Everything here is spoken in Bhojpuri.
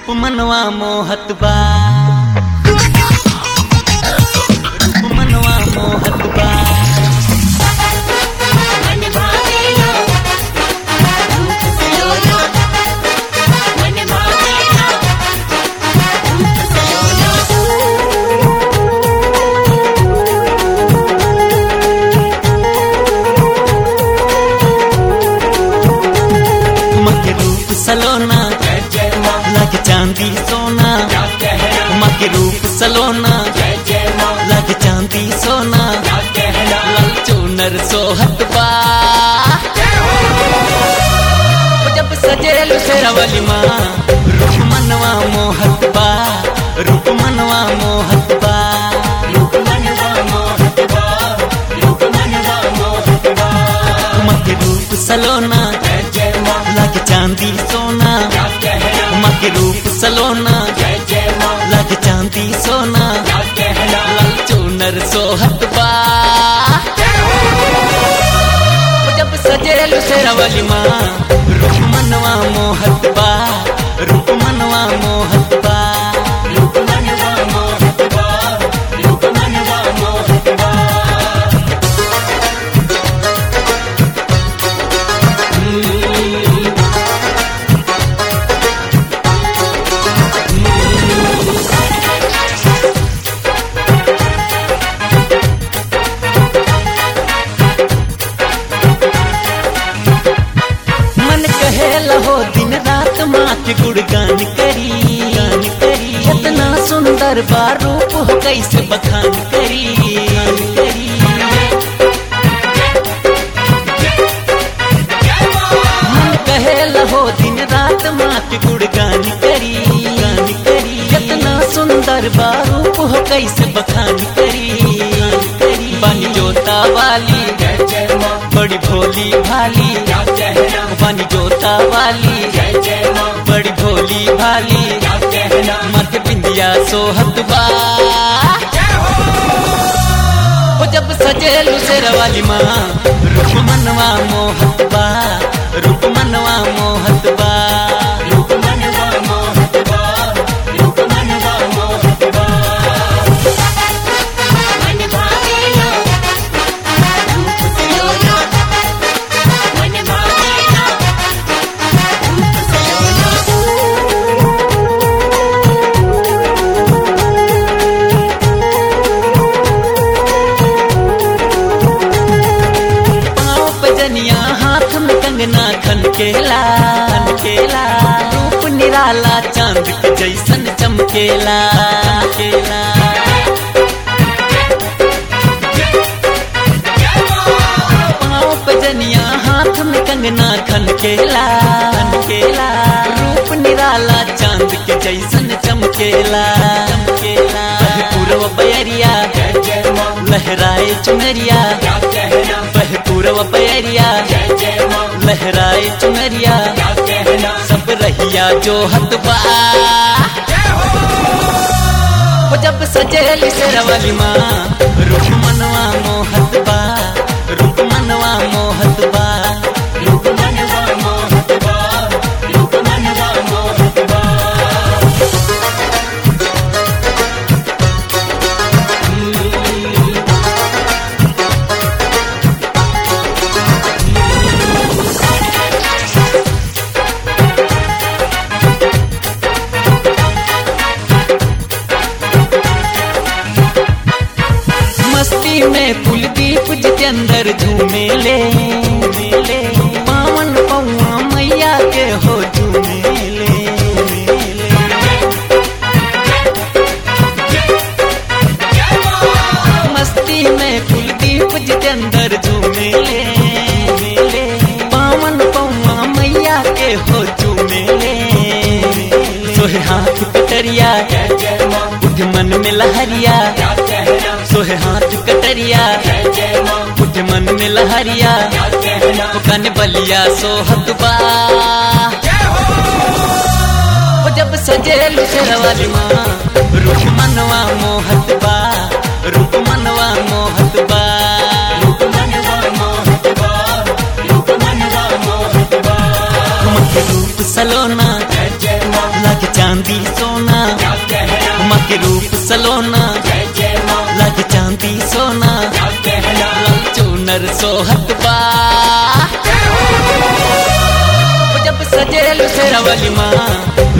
रूप मनवा मोहत बा, रूप मनवा मोहत बा। मन भावेला रूप सलोना, मन भावेला रूप सलोना। माँ के रूप सलोना लगे चांदी सोना, माँ के रूप सलोना लगे चांदी सोना। लाल चूनर सोहत बा, जब सजेल शेरावाली माँ। रूप मनवा मोहत बा, रूप मनवा मोहत बा। रूप मनवा मोहत बा, रूप मनवा मोहत बा। माँ के रूप सलोना लगे चांदी सोना, माँ के रूप सलोना लगे चांदी सोना। लाल चूनर सोहत बा, जब सजेल शेरावाली माँ। रूप मनवा मोहत बा, रूप मनवा मोहत बा। रूप मनवा मोहत बा, रूप मनवा मोहत बा। मन कहेला हो दिन रात माँ के गुणगान करी, गान करी। इतना सुंदर बा रूप हो कैसे बखान करी, गान करी। मन कहेला हो दिन रात माँ के गुणगान करी, गान करी। इतना सुंदर बा रूप हो कैसे बखान करी, गान करी। बानी जोता वाली बड़ी भोली भाली, बानी जोता वाली बड़ी भोली भाली। मत बिंदिया सोहत बा, वो जब सजेलू शेरावाली माँ। रूप मनवा मोहत बा, रूप मनवा मोहत बा। रूप मनवा मोहत बा, रूप मनवा मोहत बा। मन भावेला रूप सलोना, मन भावेला रूप सलोना। पाँव पे जनिया हाथ में कंगना खनकेला, खनकेला। रूप निराला चांद के जैसन चमकेला, चमकेला। पाँव पे जनिया हाथ में कंगना खनकेला, खनकेला। रूप निराला चांद के जैसन चमकेला, चमकेला। पूर्व बयरिया लहराए चुनरिया, बह पूर्व बयरिया लहराए चुनरिया। सब रहिया जो हत बा, वो जब सजेल शेरावाली माँ। रूप मनवा मोहत बा, रूप मनवा मोहत बा। रूप मनवा मोहत बा, रूप मनवा मोहत बा। मस्ती में कुलदीप जितेंद्र झूमेले, झूमेले। पावन पौआ मैया के हो झूमेले, झूमेले। मस्ती में कुलदीप जितेंद्र झूमेले, झूमेले। पावन पौआ मैया के हो झूमेले। सोहे हाथ कटरिया बुझ मन में लहरिया, सोहे हाथ कटरिया बुझ मन में लहरिया। कन बलिया सोहत बा, वो जब सजेलू शेरावाली माँ। रूप मनवा मोहत बा, रूप मनवा मोहत बा। रूप मनवा मोहत बा, रूप मनवा मोहत बा। माँ के रूप सलोना लग चांदी सोना क्या कहना, माँ के रूप सलोना जय जय माँ, लग चांदी सोना क्या कहना, लाल चूनर सोहत बा जब सजेल शेरा वाली माँ